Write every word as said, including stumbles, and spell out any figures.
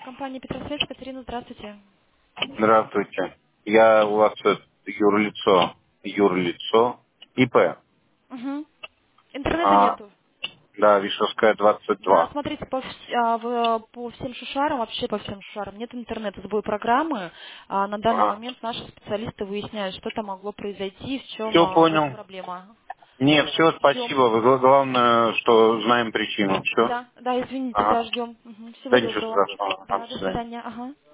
Компания Петросвет, Катерина, здравствуйте. Здравствуйте. Я у вас э, юрлицо, юрлицо, ИП. Угу. Интернета А, нету. да, Вишевская двадцать Да, два. смотрите, по, вс- а, в- по всем шушарам, вообще по всем шушарам нет интернета, сбой программы. А, на данный Ага. момент наши специалисты выясняют, что там могло произойти, в чем Все а, в этом понял. проблема. Не, все, В чем? спасибо. Вы гла- главное, что знаем причину. Все. Да, да, извините, да, Ага. ждем. Мгм. Всего Да ничего доброго. страшного. А, Да, до до свидания. свидания. Ага.